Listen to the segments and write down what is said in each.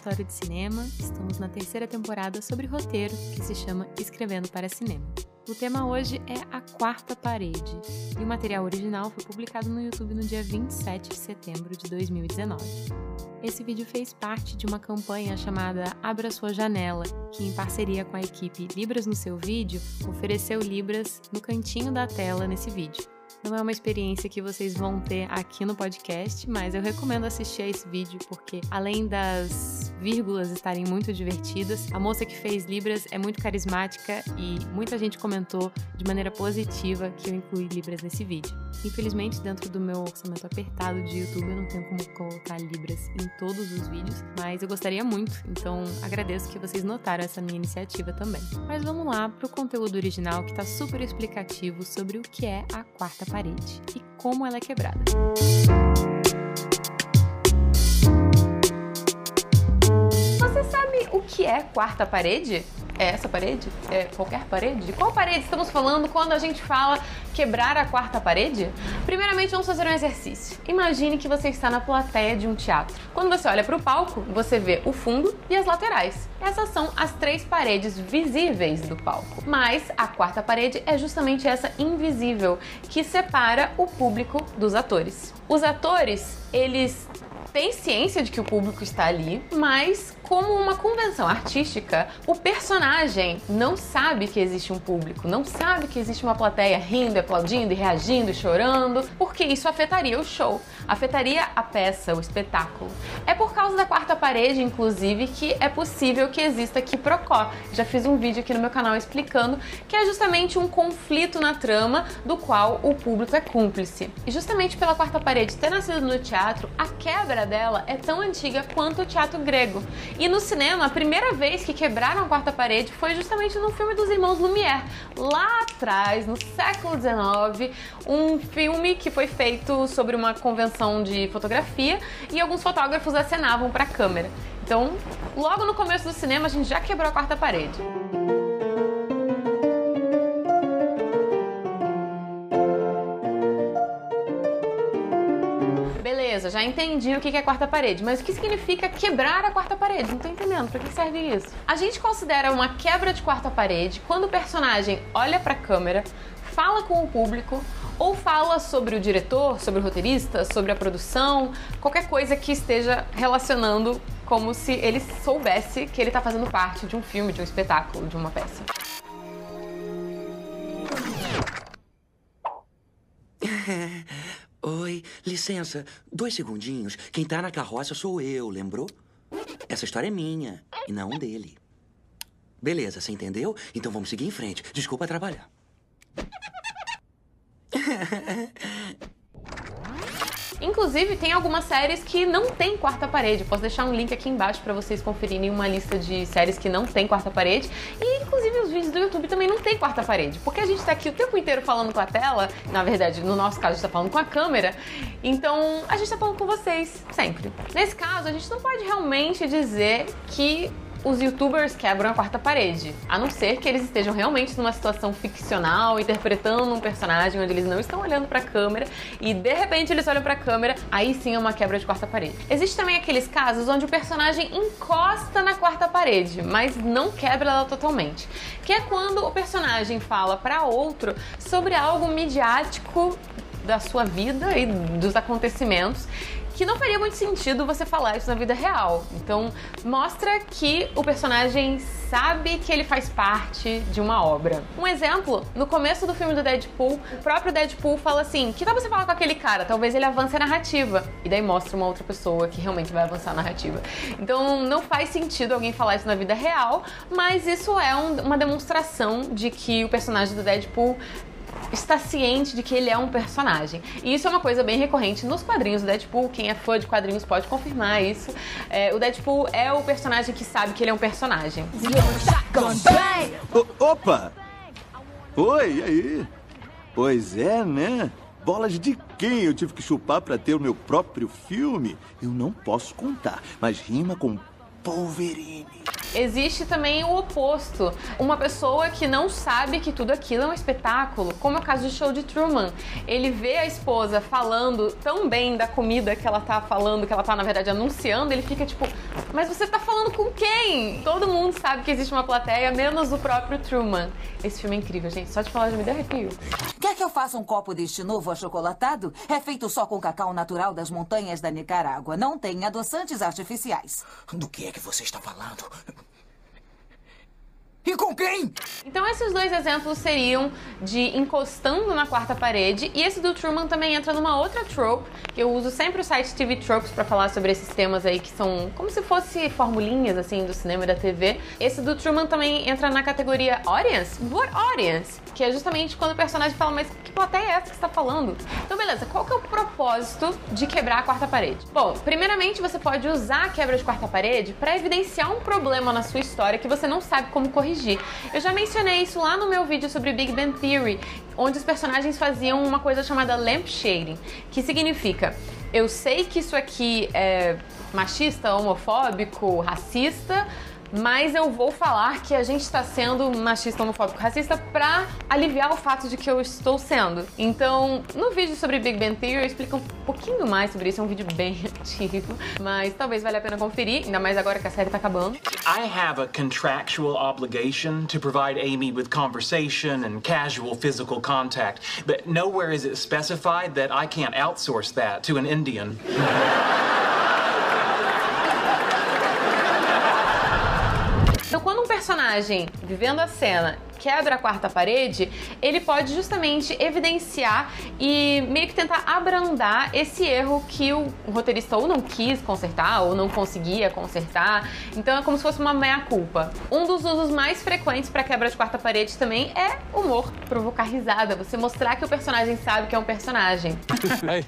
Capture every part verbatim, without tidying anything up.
Laboratório de Cinema. Estamos na terceira temporada sobre roteiro, que se chama Escrevendo para Cinema. O tema hoje é A Quarta Parede, e o material original foi publicado no YouTube no dia vinte e sete de setembro de dois mil e dezenove. Esse vídeo fez parte de uma campanha chamada Abra Sua Janela, que em parceria com a equipe Libras no Seu Vídeo, ofereceu Libras no cantinho da tela nesse vídeo. Não é uma experiência que vocês vão ter aqui no podcast, mas eu recomendo assistir a esse vídeo porque, além das vírgulas estarem muito divertidas, a moça que fez Libras é muito carismática e muita gente comentou de maneira positiva que eu incluí Libras nesse vídeo. Infelizmente, dentro do meu orçamento apertado de YouTube, eu não tenho como colocar Libras em todos os vídeos, mas eu gostaria muito, então agradeço que vocês notaram essa minha iniciativa também. Mas vamos lá para o conteúdo original, que está super explicativo sobre o que é a quarta parede e como ela é quebrada. Você sabe o que é quarta parede? É essa parede? É qualquer parede? De qual parede estamos falando quando a gente fala quebrar a quarta parede? Primeiramente, vamos fazer um exercício. Imagine que você está na plateia de um teatro. Quando você olha para o palco, você vê o fundo e as laterais. Essas são as três paredes visíveis do palco. Mas a quarta parede é justamente essa invisível, que separa o público dos atores. Os atores, eles têm ciência de que o público está ali, mas como uma convenção artística, o personagem não sabe que existe um público, não sabe que existe uma plateia rindo, aplaudindo e reagindo e chorando, porque isso afetaria o show, afetaria a peça, o espetáculo. É por causa da quarta parede, inclusive, que é possível que exista quiprocó. Já fiz um vídeo aqui no meu canal explicando que é justamente um conflito na trama do qual o público é cúmplice. E justamente pela quarta parede ter nascido no teatro, a quebra dela é tão antiga quanto o teatro grego. E no cinema, a primeira vez que quebraram a quarta parede foi justamente no filme dos irmãos Lumière, lá atrás, no século dezenove, um filme que foi feito sobre uma convenção de fotografia e alguns fotógrafos acenavam para a câmera. Então, logo no começo do cinema, a gente já quebrou a quarta parede. Beleza, já entendi o que é quarta parede, mas o que significa quebrar a quarta parede? Não tô entendendo, pra que serve isso? A gente considera uma quebra de quarta parede quando o personagem olha pra câmera, fala com o público, ou fala sobre o diretor, sobre o roteirista, sobre a produção, qualquer coisa que esteja relacionando como se ele soubesse que ele tá fazendo parte de um filme, de um espetáculo, de uma peça. Oi, licença, dois segundinhos. Quem tá na carroça sou eu, lembrou? Essa história é minha e não dele. Beleza, você entendeu? Então vamos seguir em frente. Desculpa atrapalhar. Inclusive, tem algumas séries que não tem quarta parede. Posso deixar um link aqui embaixo para vocês conferirem uma lista de séries que não tem quarta parede. E, inclusive, os vídeos do YouTube também não tem quarta parede. Porque a gente tá aqui o tempo inteiro falando com a tela. Na verdade, no nosso caso, a gente tá falando com a câmera. Então, a gente tá falando com vocês, sempre. Nesse caso, a gente não pode realmente dizer que os youtubers quebram a quarta parede, a não ser que eles estejam realmente numa situação ficcional, interpretando um personagem onde eles não estão olhando pra câmera e de repente eles olham pra câmera, aí sim é uma quebra de quarta parede. Existem também aqueles casos onde o personagem encosta na quarta parede, mas não quebra ela totalmente, que é quando o personagem fala pra outro sobre algo midiático da sua vida e dos acontecimentos, que não faria muito sentido você falar isso na vida real. Então, mostra que o personagem sabe que ele faz parte de uma obra. Um exemplo, no começo do filme do Deadpool, o próprio Deadpool fala assim, que tal você falar com aquele cara? Talvez ele avance a narrativa. E daí mostra uma outra pessoa que realmente vai avançar a narrativa. Então, não faz sentido alguém falar isso na vida real, mas isso é um, uma demonstração de que o personagem do Deadpool está ciente de que ele é um personagem. E isso é uma coisa bem recorrente nos quadrinhos do Deadpool. Quem é fã de quadrinhos pode confirmar isso. É, o Deadpool é o personagem que sabe que ele é um personagem. O, opa! Oi, e aí? Pois é, né? Bolas de quem eu tive que chupar pra ter o meu próprio filme? Eu não posso contar, mas rima com Wolverine. Existe também o oposto, uma pessoa que não sabe que tudo aquilo é um espetáculo, como é o caso do Show de Truman. Ele vê a esposa falando tão bem da comida que ela tá falando, que ela tá, na verdade, anunciando, ele fica tipo, Mas você tá falando com quem? Todo mundo sabe que existe uma plateia, menos o próprio Truman. Esse filme é incrível, gente. Só de falar já me deu arrepio. Quer que eu faça um copo deste novo achocolatado? É feito só com cacau natural das montanhas da Nicarágua. Não tem adoçantes artificiais. Do que é que você está falando? E com quem? Então esses dois exemplos seriam de encostando na quarta parede, e esse do Truman também entra numa outra trope, que eu uso sempre o site T V Tropes pra falar sobre esses temas aí que são como se fosse formulinhas assim do cinema e da T V. Esse do Truman também entra na categoria Audience? What Audience? Que é justamente quando o personagem fala, mas que plateia é essa que você tá falando? Então beleza, qual que é o propósito de quebrar a quarta parede? Bom, primeiramente você pode usar a quebra de quarta parede pra evidenciar um problema na sua história que você não sabe como corrigir. Eu já mencionei isso lá no meu vídeo sobre Big Bang Theory, onde os personagens faziam uma coisa chamada lampshading, que significa, eu sei que isso aqui é machista, homofóbico, racista, mas eu vou falar que a gente está sendo machista, homofóbico, racista pra aliviar o fato de que eu estou sendo. Então, no vídeo sobre Big Bang Theory, eu explico um pouquinho mais sobre isso. É um vídeo bem antigo, mas talvez valha a pena conferir, ainda mais agora que a série tá acabando. I have a contractual obligation to provide Amy with conversation and casual physical contact, but nowhere is it specified that I can't outsource that to an Indian. Então, quando um personagem, vivendo a cena, quebra a quarta parede, ele pode justamente evidenciar e meio que tentar abrandar esse erro que o roteirista ou não quis consertar ou não conseguia consertar. Então é como se fosse uma meia-culpa. Um dos usos mais frequentes para quebra de quarta parede também é humor, provocar risada, você mostrar que o personagem sabe que é um personagem. Hey.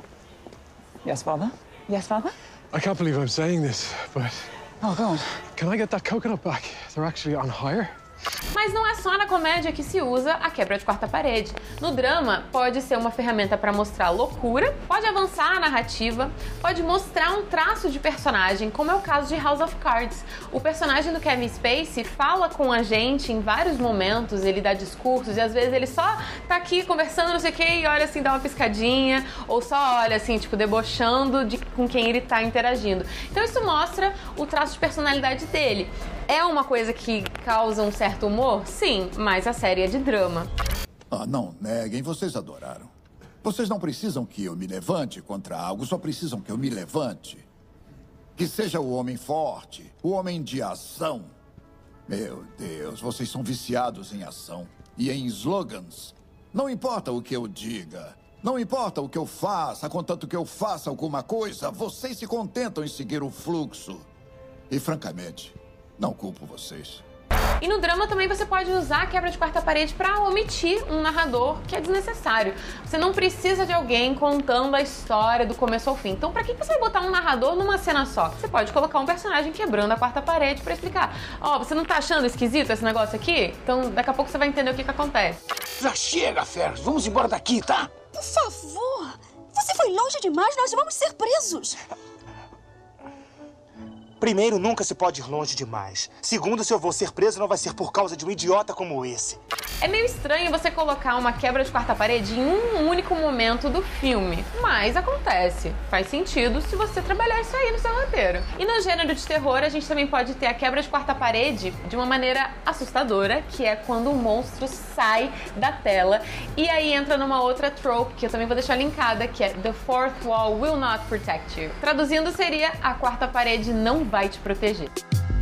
Yes, father? Yes, father? I can't believe I'm saying this, but... Oh, go on. Can I get that coconut back? They're actually on hire. Mas não é só na comédia que se usa a quebra de quarta parede. No drama, pode ser uma ferramenta para mostrar loucura, pode avançar a narrativa, pode mostrar um traço de personagem, como é o caso de House of Cards. O personagem do Kevin Spacey fala com a gente em vários momentos, ele dá discursos e às vezes ele só tá aqui conversando, não sei o que, e olha assim, dá uma piscadinha, ou só olha assim, tipo, debochando de com quem ele tá interagindo. Então isso mostra o traço de personalidade dele. É uma coisa que causa um certo humor? Sim, mas a série é de drama. Ah, não neguem, vocês adoraram. Vocês não precisam que eu me levante contra algo, só precisam que eu me levante. Que seja o homem forte, o homem de ação. Meu Deus, vocês são viciados em ação e em slogans. Não importa o que eu diga, não importa o que eu faça, contanto que eu faça alguma coisa, vocês se contentam em seguir o fluxo. E, francamente, não culpo vocês. E no drama também você pode usar a quebra de quarta parede para omitir um narrador que é desnecessário. Você não precisa de alguém contando a história do começo ao fim. Então, pra que você vai botar um narrador numa cena só? Você pode colocar um personagem quebrando a quarta parede para explicar. Ó, oh, você não tá achando esquisito esse negócio aqui? Então, daqui a pouco você vai entender o que que acontece. Já chega, Ferris. Vamos embora daqui, tá? Por favor. Você foi longe demais. Nós vamos ser presos. Primeiro, nunca se pode ir longe demais. Segundo, se eu vou ser preso, não vai ser por causa de um idiota como esse. É meio estranho você colocar uma quebra de quarta parede em um único momento do filme, mas acontece. Faz sentido se você trabalhar isso aí no seu roteiro. E no gênero de terror, a gente também pode ter a quebra de quarta parede de uma maneira assustadora, que é quando o monstro sai da tela. E aí entra numa outra trope, que eu também vou deixar linkada, que é The Fourth Wall Will Not Protect You. Traduzindo, seria a quarta parede não vai te proteger.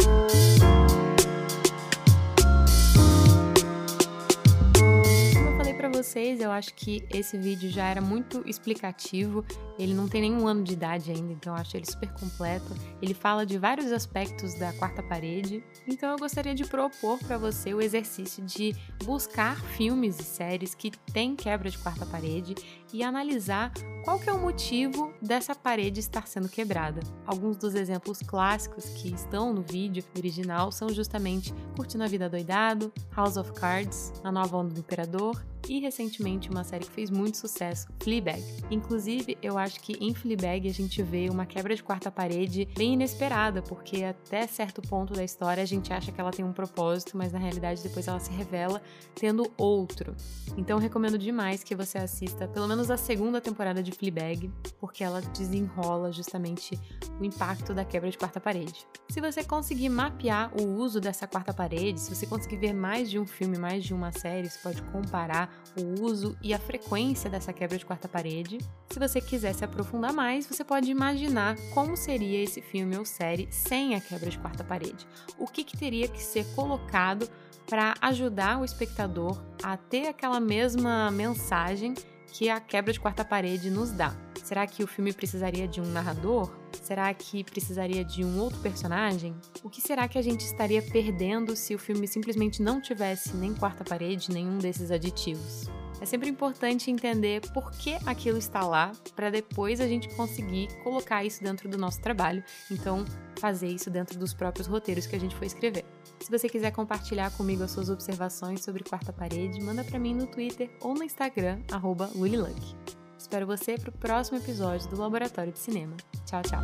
Para vocês, eu acho que esse vídeo já era muito explicativo, ele não tem nenhum ano de idade ainda, então eu acho ele super completo, ele fala de vários aspectos da quarta parede, então eu gostaria de propor para você o exercício de buscar filmes e séries que têm quebra de quarta parede e analisar qual que é o motivo dessa parede estar sendo quebrada. Alguns dos exemplos clássicos que estão no vídeo original são justamente Curtindo a Vida Adoidado, House of Cards, A Nova Onda do Imperador e, recentemente, uma série que fez muito sucesso, Fleabag. Inclusive, eu acho que em Fleabag a gente vê uma quebra de quarta parede bem inesperada, porque até certo ponto da história a gente acha que ela tem um propósito, mas na realidade depois ela se revela tendo outro. Então, eu recomendo demais que você assista pelo menos menos a segunda temporada de Fleabag, porque ela desenrola justamente o impacto da quebra de quarta parede. Se você conseguir mapear o uso dessa quarta parede, se você conseguir ver mais de um filme, mais de uma série, você pode comparar o uso e a frequência dessa quebra de quarta parede. Se você quiser se aprofundar mais, você pode imaginar como seria esse filme ou série sem a quebra de quarta parede. O que, que teria que ser colocado para ajudar o espectador a ter aquela mesma mensagem que a quebra de quarta parede nos dá. Será que o filme precisaria de um narrador? Será que precisaria de um outro personagem? O que será que a gente estaria perdendo se o filme simplesmente não tivesse nem quarta parede, nenhum desses aditivos? É sempre importante entender por que aquilo está lá, para depois a gente conseguir colocar isso dentro do nosso trabalho, então fazer isso dentro dos próprios roteiros que a gente for escrever. Se você quiser compartilhar comigo as suas observações sobre quarta parede, manda para mim no Twitter ou no Instagram, arroba Luliluck. Espero você para o próximo episódio do Laboratório de Cinema. Tchau, tchau!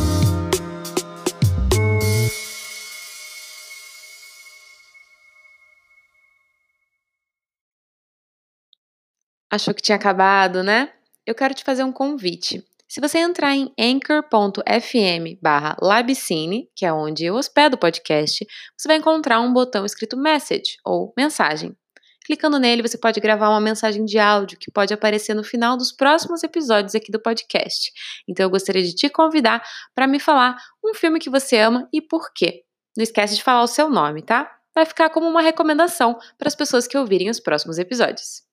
Achou que tinha acabado, né? Eu quero te fazer um convite. Se você entrar em anchor.fm barra labcine, que é onde eu hospedo o podcast, você vai encontrar um botão escrito Message, ou Mensagem. Clicando nele, você pode gravar uma mensagem de áudio que pode aparecer no final dos próximos episódios aqui do podcast. Então eu gostaria de te convidar para me falar um filme que você ama e por quê. Não esquece de falar o seu nome, tá? Vai ficar como uma recomendação para as pessoas que ouvirem os próximos episódios.